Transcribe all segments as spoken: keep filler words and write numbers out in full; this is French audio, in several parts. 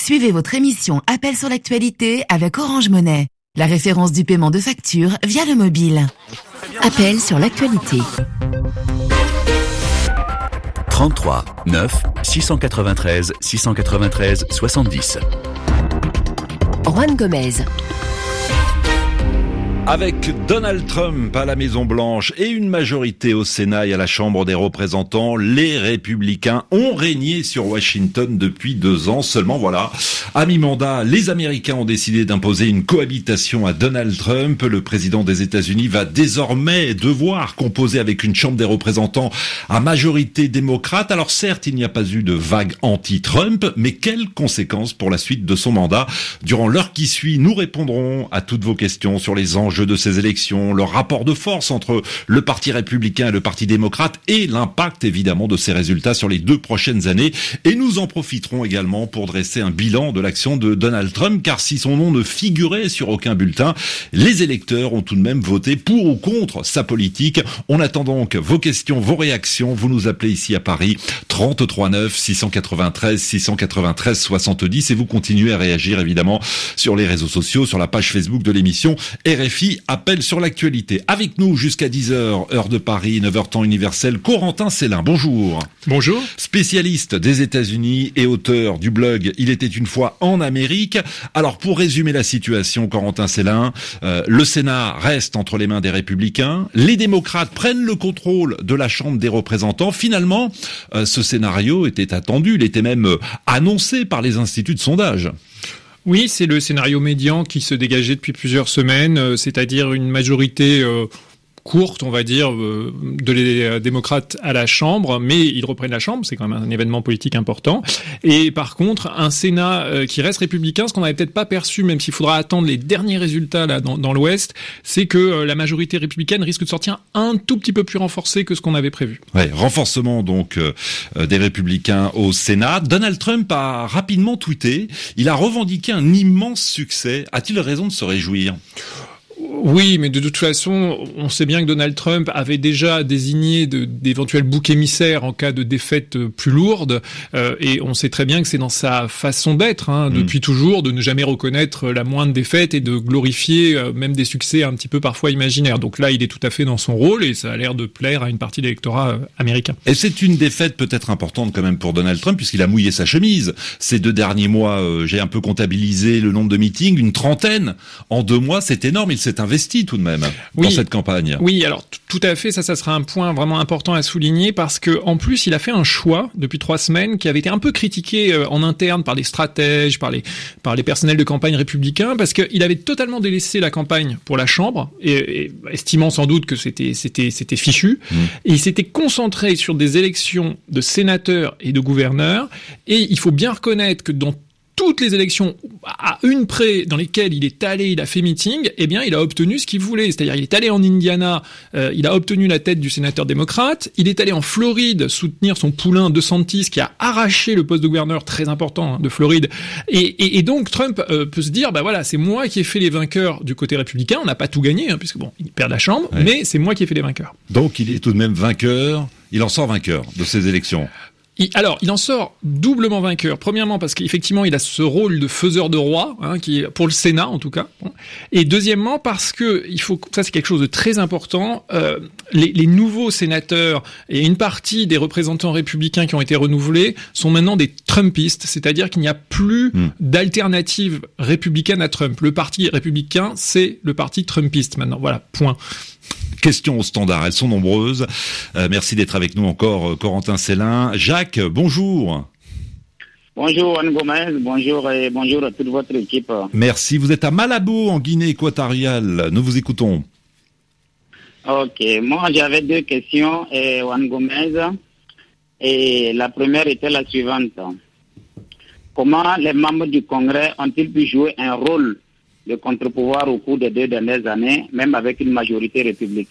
Suivez votre émission Appel sur l'actualité avec Orange Money, la référence du paiement de factures via le mobile. Appel sur l'actualité. trente-trois neuf six cent quatre-vingt-treize six cent quatre-vingt-treize soixante-dix. Juan Gomez. Avec Donald Trump à la Maison-Blanche et une majorité au Sénat et à la Chambre des représentants, les républicains ont régné sur Washington depuis deux ans. Seulement voilà, à mi-mandat, les Américains ont décidé d'imposer une cohabitation à Donald Trump. Le président des États-Unis va désormais devoir composer avec une Chambre des représentants à majorité démocrate. Alors certes, il n'y a pas eu de vague anti-Trump, mais quelles conséquences pour la suite de son mandat? Durant l'heure qui suit, nous répondrons à toutes vos questions sur les enjeux de ces élections, le rapport de force entre le Parti républicain et le Parti démocrate et l'impact évidemment de ces résultats sur les deux prochaines années. Et nous en profiterons également pour dresser un bilan de l'action de Donald Trump, car si son nom ne figurait sur aucun bulletin, les électeurs ont tout de même voté pour ou contre sa politique. On attend donc vos questions, vos réactions. Vous nous appelez ici à Paris, trente-trois neuf six cent quatre-vingt-treize six cent quatre-vingt-treize soixante-dix, et vous continuez à réagir évidemment sur les réseaux sociaux, sur la page Facebook de l'émission R F I Appel sur l'actualité. Avec nous jusqu'à dix heures, heure de Paris, neuf heures temps universel, Corentin Célin. Bonjour. Bonjour. Spécialiste des États-Unis et auteur du blog Il était une fois en Amérique. Alors pour résumer la situation, Corentin Célin, euh, le Sénat reste entre les mains des républicains, les démocrates prennent le contrôle de la Chambre des représentants. Finalement, euh, ce scénario était attendu, il était même euh, annoncé par les instituts de sondage. Oui, c'est le scénario médian qui se dégageait depuis plusieurs semaines, euh, c'est-à-dire une majorité euh, courte, on va dire, euh, de les démocrates à la Chambre, mais ils reprennent la Chambre, c'est quand même un événement politique important. Et par contre, un Sénat euh, qui reste républicain, ce qu'on n'avait peut-être pas perçu, même s'il faudra attendre les derniers résultats là dans, dans l'Ouest, c'est que euh, la majorité républicaine risque de sortir un tout petit peu plus renforcée que ce qu'on avait prévu. Ouais, renforcement donc euh, des républicains au Sénat. Donald Trump a rapidement tweeté, il a revendiqué un immense succès. A-t-il raison de se réjouir ? Oui, mais de toute façon, on sait bien que Donald Trump avait déjà désigné de, d'éventuels boucs émissaires en cas de défaite plus lourde, euh, et on sait très bien que c'est dans sa façon d'être, hein, depuis mmh. toujours, de ne jamais reconnaître la moindre défaite et de glorifier euh, même des succès un petit peu parfois imaginaires. Donc là, il est tout à fait dans son rôle et ça a l'air de plaire à une partie de l'électorat euh, américain. Et c'est une défaite peut-être importante quand même pour Donald Trump, puisqu'il a mouillé sa chemise. Ces deux derniers mois, euh, j'ai un peu comptabilisé le nombre de meetings, une trentaine en deux mois, c'est énorme. Il s'est investi tout de même oui, dans cette campagne. Oui, alors t- tout à fait, ça, ça sera un point vraiment important à souligner parce que en plus, il a fait un choix depuis trois semaines qui avait été un peu critiqué euh, en interne par les stratèges, par les par les personnels de campagne républicains, parce qu'il avait totalement délaissé la campagne pour la Chambre, et, et estimant sans doute que c'était c'était c'était fichu, mmh. et il s'était concentré sur des élections de sénateurs et de gouverneurs. Et il faut bien reconnaître que dans toutes les élections à une près dans lesquelles il est allé, il a fait meeting, eh bien, il a obtenu ce qu'il voulait. C'est-à-dire, il est allé en Indiana, euh, il a obtenu la tête du sénateur démocrate. Il est allé en Floride soutenir son poulain DeSantis qui a arraché le poste de gouverneur très important hein, de Floride. Et, et, et donc, Trump euh, peut se dire, bah voilà, c'est moi qui ai fait les vainqueurs du côté républicain. On n'a pas tout gagné, hein, puisque bon, il perd la Chambre, ouais. mais c'est moi qui ai fait les vainqueurs. Donc, il est tout de même vainqueur. Il en sort vainqueur de ces élections. Il, alors, il en sort doublement vainqueur. Premièrement, parce qu'effectivement, il a ce rôle de faiseur de roi, hein, qui est pour le Sénat en tout cas. Et deuxièmement, parce que il faut, ça c'est quelque chose de très important. Euh, les, les nouveaux sénateurs et une partie des représentants républicains qui ont été renouvelés sont maintenant des Trumpistes, c'est-à-dire qu'il n'y a plus mmh. d'alternative républicaine à Trump. Le parti républicain, c'est le parti Trumpiste maintenant. Voilà, point. Questions au standard, elles sont nombreuses. Euh, merci d'être avec nous encore, euh, Corentin Célin. Jacques, bonjour. Bonjour Juan Gomez, bonjour et bonjour à toute votre équipe. Merci, vous êtes à Malabo, en Guinée équatoriale. Nous vous écoutons. Ok, moi j'avais deux questions, et Juan Gomez. Et la première était la suivante. Comment les membres du Congrès ont-ils pu jouer un rôle de contre-pouvoir au cours des deux dernières années, même avec une majorité républicaine?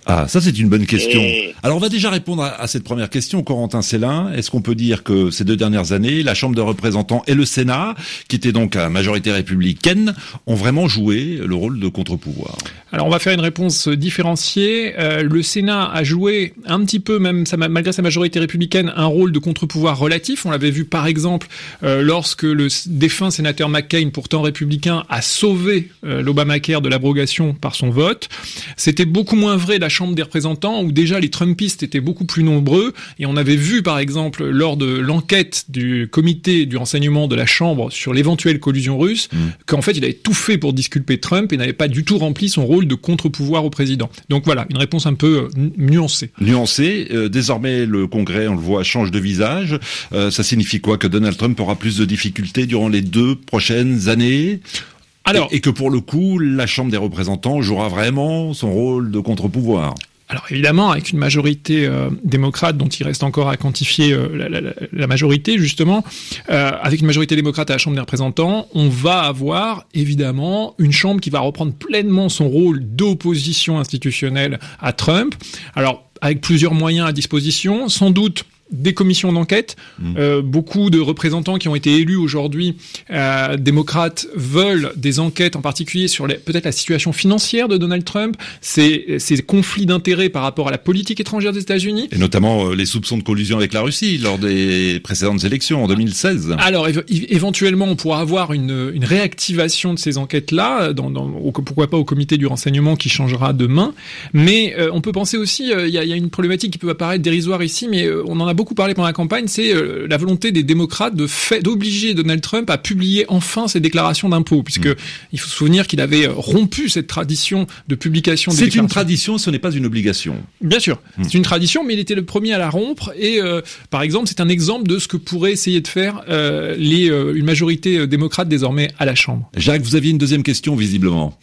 Ah, ça c'est une bonne question. Et... Alors on va déjà répondre à, à cette première question, Corentin Célin. Est-ce qu'on peut dire que ces deux dernières années, la Chambre des représentants et le Sénat, qui étaient donc à majorité républicaine, ont vraiment joué le rôle de contre-pouvoir? Alors on va faire une réponse différenciée. Euh, le Sénat a joué un petit peu, même sa, malgré sa majorité républicaine, un rôle de contre-pouvoir relatif. On l'avait vu par exemple euh, lorsque le défunt sénateur McCain, pourtant républicain, a sauvé euh, l'Obamacare de l'abrogation par son vote. C'était beaucoup moins vrai de la Chambre des représentants, où déjà les Trumpistes étaient beaucoup plus nombreux, et on avait vu par exemple lors de l'enquête du comité du renseignement de la Chambre sur l'éventuelle collusion russe, mmh. qu'en fait il avait tout fait pour disculper Trump et n'avait pas du tout rempli son rôle de contre-pouvoir au président. Donc voilà, une réponse un peu euh, nuancée. Nuancée. Euh, désormais, le Congrès, on le voit, change de visage. Euh, ça signifie quoi? Que Donald Trump aura plus de difficultés durant les deux prochaines années? Alors, et, et que pour le coup, la Chambre des représentants jouera vraiment son rôle de contre-pouvoir. Alors évidemment, avec une majorité euh, démocrate dont il reste encore à quantifier euh, la, la, la majorité, justement, euh, avec une majorité démocrate à la Chambre des représentants, on va avoir évidemment une Chambre qui va reprendre pleinement son rôle d'opposition institutionnelle à Trump. Alors, avec plusieurs moyens à disposition, sans doute des commissions d'enquête. Mmh. Euh, beaucoup de représentants qui ont été élus aujourd'hui, euh, démocrates, veulent des enquêtes, en particulier sur les, peut-être la situation financière de Donald Trump, ses, ses conflits d'intérêts par rapport à la politique étrangère des États-Unis. Et notamment euh, les soupçons de collusion avec la Russie lors des précédentes élections en deux mille seize. Alors, éve- éventuellement, on pourra avoir une, une réactivation de ces enquêtes-là, dans, dans, au, pourquoi pas au comité du renseignement qui changera demain. Mais euh, on peut penser aussi, il euh, y, y a une problématique qui peut apparaître dérisoire ici, mais euh, on en a beaucoup parlé pendant la campagne, c'est euh, la volonté des démocrates de fait, d'obliger Donald Trump à publier enfin ses déclarations d'impôts, puisque mmh. il faut se souvenir qu'il avait rompu cette tradition de publication des C'est déclarations. une tradition, ce n'est pas une obligation. Bien sûr, mmh. c'est une tradition, mais il était le premier à la rompre, et euh, par exemple, c'est un exemple de ce que pourrait essayer de faire euh, les, euh, une majorité démocrate désormais à la Chambre. Jacques, vous aviez une deuxième question, visiblement.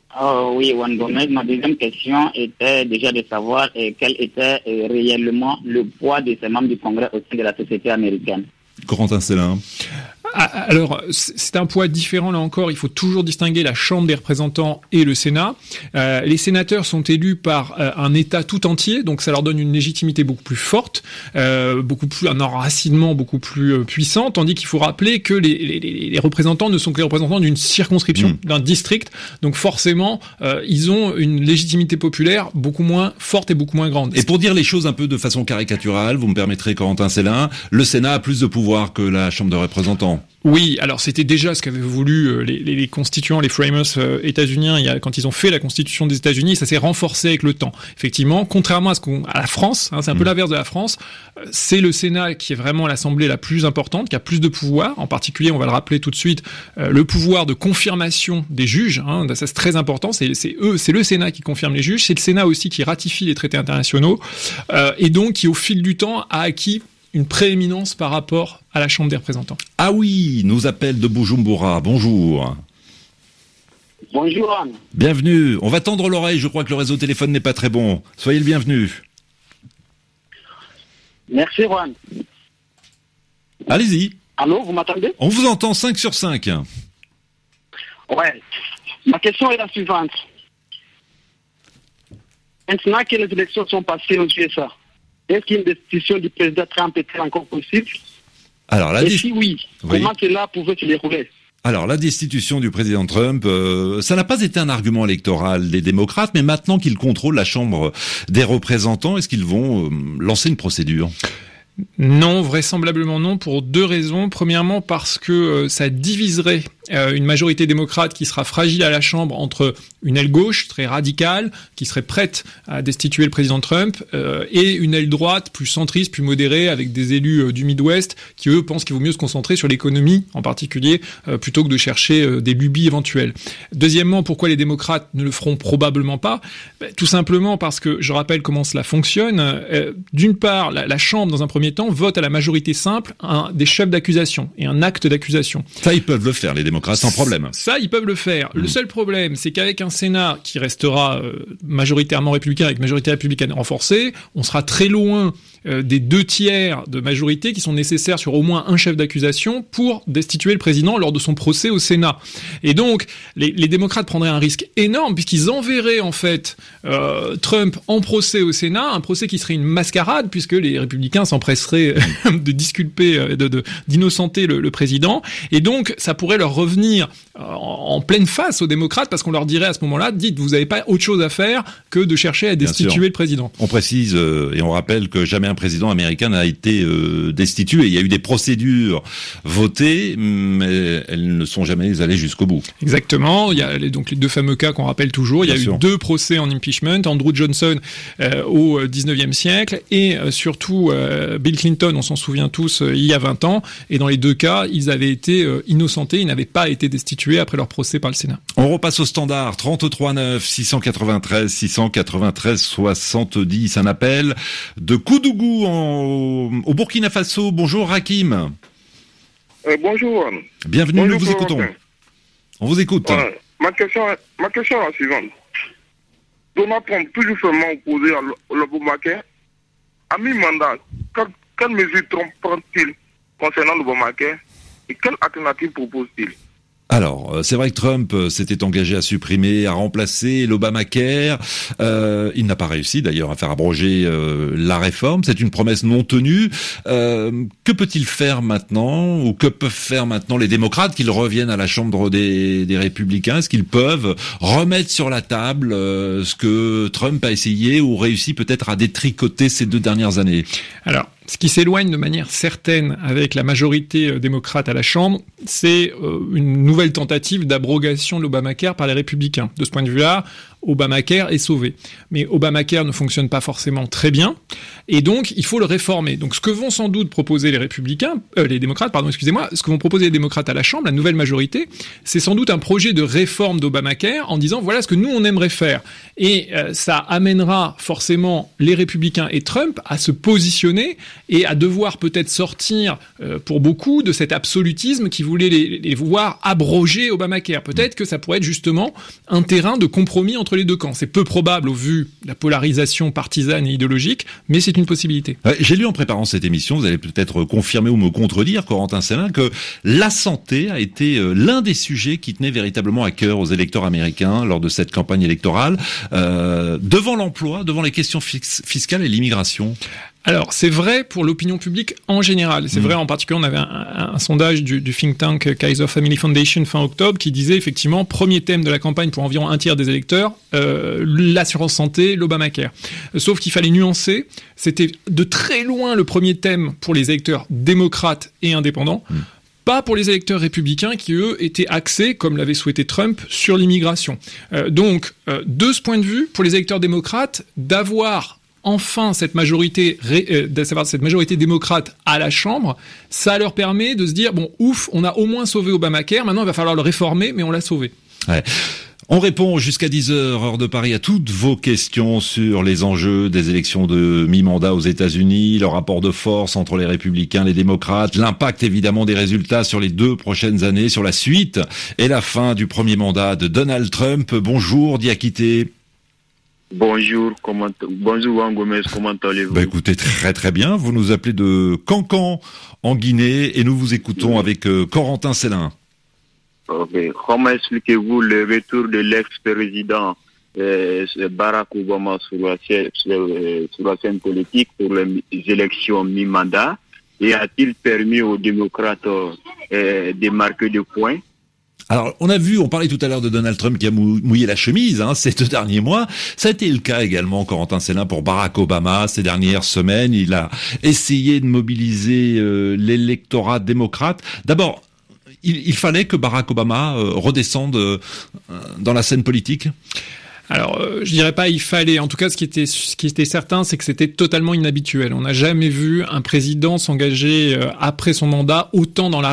Oh oui, Juan Gomez, ma deuxième question était déjà de savoir eh, quel était eh, réellement le poids de ces membres du Congrès au sein de la société américaine. Corentin Célin. Alors, c'est un poids différent là encore. Il faut toujours distinguer la Chambre des représentants et le Sénat. Euh, les sénateurs sont élus par euh, un État tout entier, donc ça leur donne une légitimité beaucoup plus forte, euh, beaucoup plus un enracinement beaucoup plus euh, puissant. Tandis qu'il faut rappeler que les, les, les représentants ne sont que les représentants d'une circonscription, mmh. d'un district. Donc forcément, euh, ils ont une légitimité populaire beaucoup moins forte et beaucoup moins grande. Et pour dire les choses un peu de façon caricaturale, vous me permettrez, Corentin Célin, le Sénat a plus de pouvoir que la Chambre des représentants. Oui, alors c'était déjà ce qu'avaient voulu euh, les, les, les constituants, les framers euh, états-uniens, il y a, quand ils ont fait la Constitution des États-Unis, ça s'est renforcé avec le temps. Effectivement, contrairement à ce qu'on, à la France, hein, c'est un mmh. peu l'inverse de la France, euh, c'est le Sénat qui est vraiment l'assemblée la plus importante, qui a plus de pouvoir. En particulier, on va le rappeler tout de suite, euh, le pouvoir de confirmation des juges. Hein, ça c'est très important. C'est, c'est eux, c'est le Sénat qui confirme les juges. C'est le Sénat aussi qui ratifie les traités internationaux euh, et donc qui, au fil du temps, a acquis une prééminence par rapport à la Chambre des représentants. Ah oui, nous appelle de Bujumbura. Bonjour. Bonjour Anne. Bienvenue. On va tendre l'oreille, je crois que le réseau téléphone n'est pas très bon. Soyez le bienvenu. Merci Juan. Allez-y. Allô, vous m'entendez? On vous entend cinq sur cinq. Ouais. Ma question est la suivante. Maintenant que les élections sont passées aux U S A, est-ce qu'une destitution du président Trump est encore possible? Alors, la Et dis- si oui, oui, comment cela pouvait se dérouler? Alors, la destitution du président Trump, euh, ça n'a pas été un argument électoral des démocrates, mais maintenant qu'ils contrôlent la Chambre des représentants, est-ce qu'ils vont euh, lancer une procédure ? Non, vraisemblablement non, pour deux raisons. Premièrement, parce que euh, ça diviserait euh, une majorité démocrate qui sera fragile à la Chambre entre une aile gauche très radicale, qui serait prête à destituer le président Trump, euh, et une aile droite plus centriste, plus modérée, avec des élus euh, du Midwest, qui eux pensent qu'il vaut mieux se concentrer sur l'économie en particulier, euh, plutôt que de chercher euh, des lubies éventuelles. Deuxièmement, pourquoi les démocrates ne le feront probablement pas ? Ben, tout simplement parce que, je rappelle comment cela fonctionne, euh, d'une part, la, la Chambre, dans un premier temps, vote à la majorité simple un, des chefs d'accusation et un acte d'accusation. Ça, ils peuvent le faire, les démocrates, sans problème. Ça, ils peuvent le faire. Mmh. Le seul problème, c'est qu'avec un Sénat qui restera euh, majoritairement républicain, avec majorité républicaine renforcée, on sera très loin euh, des deux tiers de majorité qui sont nécessaires sur au moins un chef d'accusation pour destituer le président lors de son procès au Sénat. Et donc, les, les démocrates prendraient un risque énorme puisqu'ils enverraient en fait euh, Trump en procès au Sénat, un procès qui serait une mascarade puisque les républicains s'empresseraient de disculper, de, de, d'innocenter le, le président. Et donc, ça pourrait leur revenir en, en pleine face aux démocrates parce qu'on leur dirait à ce moment-là, dites, vous n'avez pas autre chose à faire que de chercher à destituer le président. On précise euh, et on rappelle que jamais un président américain n'a été euh, destitué. Il y a eu des procédures votées, mais elles ne sont jamais allées jusqu'au bout. Exactement. Il y a les, donc les deux fameux cas qu'on rappelle toujours. Il y a Bien eu sûr. deux procès en impeachment. Andrew Johnson euh, au dix-neuvième siècle et euh, surtout euh, Bill Clinton, on s'en souvient tous, euh, il y a vingt ans. Et dans les deux cas, ils avaient été euh, innocentés. Ils n'avaient pas été destitués après leur procès par le Sénat. On repasse au standard. trente-trois neuf six cent quatre-vingt-treize six cent quatre-vingt-treize soixante-dix. Un appel de Koudougou en, au Burkina Faso. Bonjour Hakim. Euh, bonjour. Bienvenue, bonjour, nous vous écoutons. On vous écoute. Ouais. Ma question, ma question est la suivante. Donald Trump, toujours seulement opposé à l'Obamacare, à mi-mandat, quelle, quelle mesure Trump prend-il concernant l'Obamacare et quelle alternative propose-t-il? Alors, c'est vrai que Trump s'était engagé à supprimer, à remplacer l'Obamacare. Euh, il n'a pas réussi d'ailleurs à faire abroger euh, la réforme. C'est une promesse non tenue. Euh, que peut-il faire maintenant, ou que peuvent faire maintenant les démocrates qu'ils reviennent à la Chambre des, des Républicains? Est-ce qu'ils peuvent remettre sur la table euh, ce que Trump a essayé ou réussi peut-être à détricoter ces deux dernières années? Alors, ce qui s'éloigne de manière certaine avec la majorité euh, démocrate à la Chambre, c'est euh, une nouvelle tentative d'abrogation de l'Obamacare par les républicains. De ce point de vue-là, Obamacare est sauvé. Mais Obamacare ne fonctionne pas forcément très bien, et donc il faut le réformer. Donc ce que vont sans doute proposer les républicains, euh, les démocrates, pardon, excusez-moi, ce que vont proposer les démocrates à la Chambre, la nouvelle majorité, c'est sans doute un projet de réforme d'Obamacare en disant voilà ce que nous on aimerait faire. Et euh, ça amènera forcément les républicains et Trump à se positionner et à devoir peut-être sortir, euh, pour beaucoup, de cet absolutisme qui voulait les, les voir abroger Obamacare. Peut-être que ça pourrait être justement un terrain de compromis entre les deux camps. C'est peu probable au vu de la polarisation partisane et idéologique, mais c'est une possibilité. Ouais, j'ai lu en préparant cette émission, vous allez peut-être confirmer ou me contredire, Corentin Célin, que la santé a été euh, l'un des sujets qui tenait véritablement à cœur aux électeurs américains lors de cette campagne électorale, euh, devant l'emploi, devant les questions fix- fiscales et l'immigration. Alors, c'est vrai pour l'opinion publique en général. C'est mmh. vrai, en particulier, on avait un, un, un sondage du, du think tank Kaiser Family Foundation fin octobre qui disait effectivement, premier thème de la campagne pour environ un tiers des électeurs, euh, l'assurance santé, l'Obamacare. Sauf qu'il fallait nuancer, c'était de très loin le premier thème pour les électeurs démocrates et indépendants. Mmh. Pas pour les électeurs républicains qui, eux, étaient axés, comme l'avait souhaité Trump, sur l'immigration. Euh, donc, euh, de ce point de vue, pour les électeurs démocrates, d'avoir enfin cette majorité, euh, cette majorité démocrate à la Chambre, ça leur permet de se dire, bon, ouf, on a au moins sauvé Obamacare, maintenant il va falloir le réformer, mais on l'a sauvé. Ouais. On répond jusqu'à dix heures, heure de Paris, à toutes vos questions sur les enjeux des élections de mi-mandat aux États-Unis, le rapport de force entre les républicains et les démocrates, l'impact évidemment des résultats sur les deux prochaines années, sur la suite et la fin du premier mandat de Donald Trump. Bonjour, Diakité. Bonjour, comment bonjour Juan Gomez, comment allez-vous? Bah écoutez, très très bien. Vous nous appelez de Cancan en Guinée et nous vous écoutons oui. avec euh, Corentin Célin. Ok. Comment expliquez-vous le retour de l'ex-président euh, Barack Obama sur la, sur, sur la scène politique pour les élections mi-mandat et a-t-il permis aux démocrates euh, de marquer des points? Alors, on a vu, on parlait tout à l'heure de Donald Trump qui a mouillé la chemise hein, ces deux derniers mois. Ça a été le cas également, Corentin Célin, pour Barack Obama ces dernières semaines. Il a essayé de mobiliser euh, l'électorat démocrate. D'abord, il, il fallait que Barack Obama euh, redescende euh, dans la scène politique. Alors, euh, je dirais pas il fallait. En tout cas, ce qui était, ce qui était certain, c'est que c'était totalement inhabituel. On n'a jamais vu un président s'engager euh, après son mandat autant dans l'arène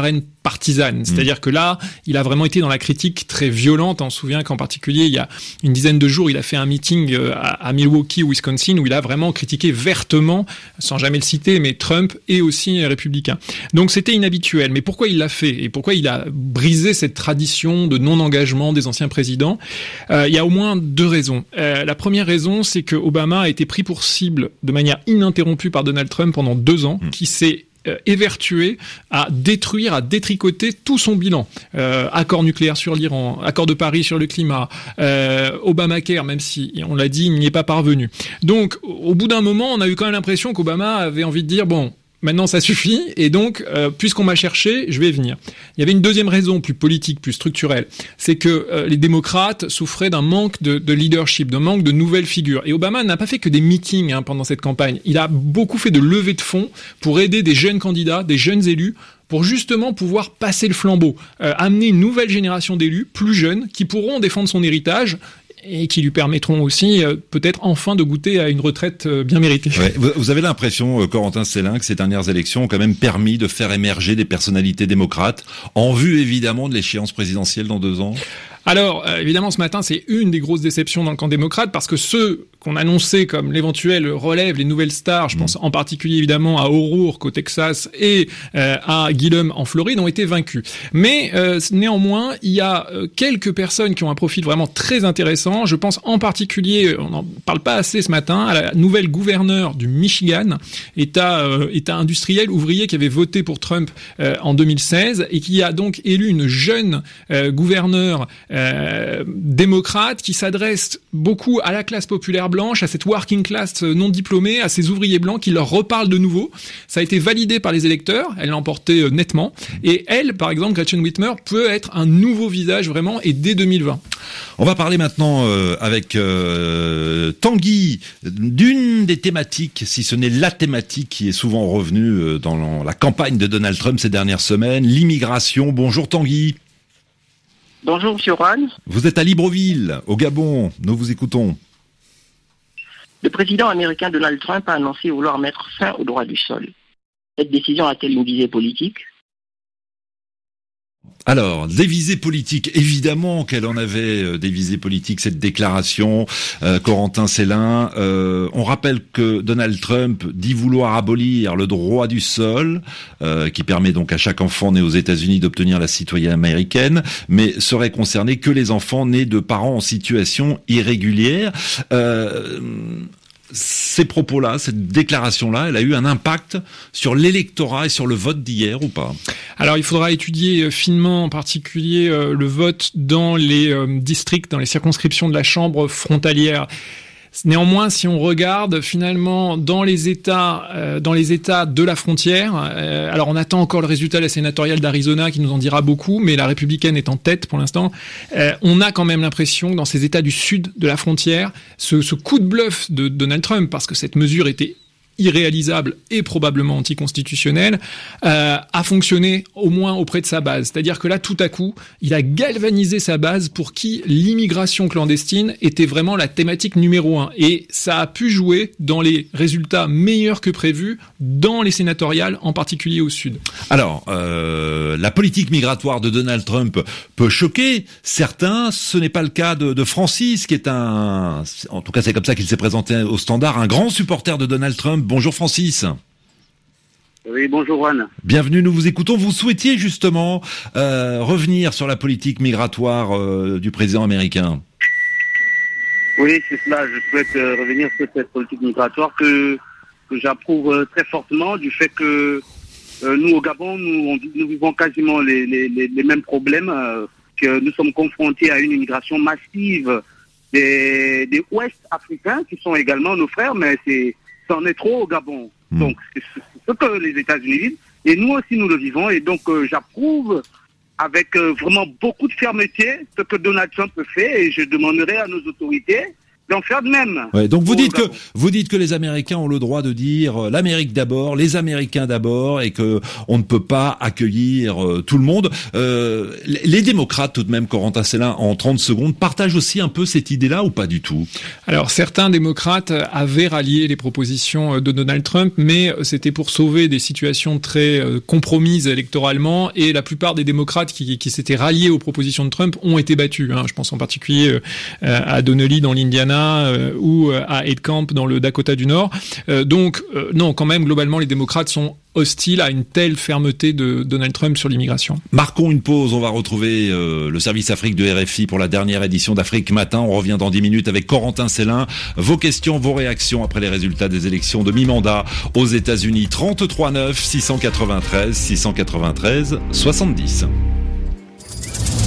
partisane. C'est-à-dire que là, il a vraiment été dans la critique très violente. On se souvient qu'en particulier, il y a une dizaine de jours, il a fait un meeting à, à Milwaukee, Wisconsin, où il a vraiment critiqué vertement, sans jamais le citer, mais Trump et aussi les républicains. Donc c'était inhabituel. Mais pourquoi il l'a fait et pourquoi il a brisé cette tradition de non-engagement des anciens présidents? euh, Il y a au moins deux raisons. Euh, la première raison, c'est que Obama a été pris pour cible de manière ininterrompue par Donald Trump pendant deux ans, mmh. qui s'est Euh, évertué à détruire, à détricoter tout son bilan. Euh, accord nucléaire sur l'Iran, accord de Paris sur le climat, euh, Obamacare, même si on l'a dit, il n'y est pas parvenu. Donc, au bout d'un moment, on a eu quand même l'impression qu'Obama avait envie de dire, bon, maintenant ça suffit, et donc, euh, puisqu'on m'a cherché, je vais venir. Il y avait une deuxième raison, plus politique, plus structurelle, c'est que euh, les démocrates souffraient d'un manque de, de leadership, d'un manque de nouvelles figures. Et Obama n'a pas fait que des meetings hein, pendant cette campagne. Il a beaucoup fait de levées de fonds pour aider des jeunes candidats, des jeunes élus, pour justement pouvoir passer le flambeau, euh, amener une nouvelle génération d'élus, plus jeunes, qui pourront défendre son héritage, et qui lui permettront aussi euh, peut-être enfin de goûter à une retraite euh, bien méritée. Ouais, vous avez l'impression, euh, Corentin Célin, que ces dernières élections ont quand même permis de faire émerger des personnalités démocrates, en vue évidemment de l'échéance présidentielle dans deux ans? Alors, euh, évidemment, ce matin, c'est une des grosses déceptions dans le camp démocrate, parce que ceux qu'on annonçait comme l'éventuel relève, les nouvelles stars, je pense en particulier évidemment à O'Rourke au Texas et euh, à Gillum en Floride, ont été vaincus. Mais euh, néanmoins, il y a euh, quelques personnes qui ont un profil vraiment très intéressant. Je pense en particulier, on n'en parle pas assez ce matin, à la nouvelle gouverneure du Michigan, État, euh, État industriel ouvrier qui avait voté pour Trump euh, en deux mille seize et qui a donc élu une jeune euh, gouverneure Euh, démocrate qui s'adresse beaucoup à la classe populaire blanche, à cette working class non diplômée, à ces ouvriers blancs qui leur reparlent de nouveau. Ça a été validé par les électeurs, elle l'a emporté euh, nettement. Et elle, par exemple, Gretchen Whitmer, peut être un nouveau visage vraiment, et dès deux mille vingt. On va parler maintenant euh, avec euh, Tanguy d'une des thématiques, si ce n'est la thématique qui est souvent revenue euh, dans la campagne de Donald Trump ces dernières semaines, l'immigration. Bonjour Tanguy. Bonjour, monsieur Juan. Vous êtes à Libreville, au Gabon. Nous vous écoutons. Le président américain Donald Trump a annoncé vouloir mettre fin au droit du sol. Cette décision a-t-elle une visée politique ? Alors, des visées politiques, évidemment qu'elle en avait euh, des visées politiques, cette déclaration, euh, Corentin Célin. Euh, on rappelle que Donald Trump dit vouloir abolir le droit du sol, euh, qui permet donc à chaque enfant né aux États-Unis d'obtenir la citoyenneté américaine, mais serait concerné que les enfants nés de parents en situation irrégulière. Euh, Ces propos-là, cette déclaration-là, elle a eu un impact sur l'électorat et sur le vote d'hier ou pas? Alors, il faudra étudier finement, en particulier, euh, le vote dans les euh, districts, dans les circonscriptions de la Chambre frontalière. Néanmoins, si on regarde finalement dans les États, euh, dans les États de la frontière, euh, alors on attend encore le résultat de la sénatoriale d'Arizona qui nous en dira beaucoup, mais la républicaine est en tête pour l'instant. Euh, on a quand même l'impression que dans ces États du sud de la frontière, ce, ce coup de bluff de Donald Trump, parce que cette mesure était irréalisable et probablement anticonstitutionnel, euh, a fonctionné au moins auprès de sa base. C'est-à-dire que là, tout à coup, il a galvanisé sa base pour qui l'immigration clandestine était vraiment la thématique numéro un. Et ça a pu jouer dans les résultats meilleurs que prévus dans les sénatoriales, en particulier au sud. Alors, euh, la politique migratoire de Donald Trump peut choquer certains. Ce n'est pas le cas de, de Francis, qui est un... En tout cas, c'est comme ça qu'il s'est présenté au Standard, un grand supporter de Donald Trump. Bonjour Francis. Oui, bonjour Juan. Bienvenue, nous vous écoutons. Vous souhaitiez justement euh, revenir sur la politique migratoire euh, du président américain. Oui, c'est cela. Je souhaite euh, revenir sur cette politique migratoire que, que j'approuve euh, très fortement, du fait que euh, nous au Gabon, nous, on, nous vivons quasiment les, les, les, les mêmes problèmes, euh, que nous sommes confrontés à une immigration massive des, des Ouest africains qui sont également nos frères, mais c'est c'en est trop au Gabon. Mmh. Donc, c'est ce que les États-Unis vivent. Et nous aussi, nous le vivons. Et donc, euh, j'approuve avec euh, vraiment beaucoup de fermeté ce que Donald Trump fait. Et je demanderai à nos autorités d'en faire de même. Ouais, donc vous Au dites que Gabon. vous dites que les Américains ont le droit de dire euh, l'Amérique d'abord, les Américains d'abord, et que on ne peut pas accueillir euh, tout le monde. Euh, les, les démocrates, tout de même, Corentin Célin, en trente secondes, partagent aussi un peu cette idée-là ou pas du tout? Alors certains démocrates avaient rallié les propositions de Donald Trump, mais c'était pour sauver des situations très euh, compromises électoralement, et la plupart des démocrates qui, qui s'étaient ralliés aux propositions de Trump ont été battus. Hein. Je pense en particulier euh, à Donnelly dans l'Indiana euh, ou à Heitkamp dans le Dakota du Nord. Euh, donc euh, non, quand même, globalement, les démocrates sont hostiles à une telle fermeté de Donald Trump sur l'immigration. Marquons une pause, on va retrouver euh, le service Afrique de R F I pour la dernière édition d'Afrique Matin. On revient dans dix minutes avec Corentin Célin. Vos questions, vos réactions après les résultats des élections de mi-mandat aux États-Unis. trente-trois neuf, six cent quatre-vingt-treize, six cent quatre-vingt-treize, soixante-dix.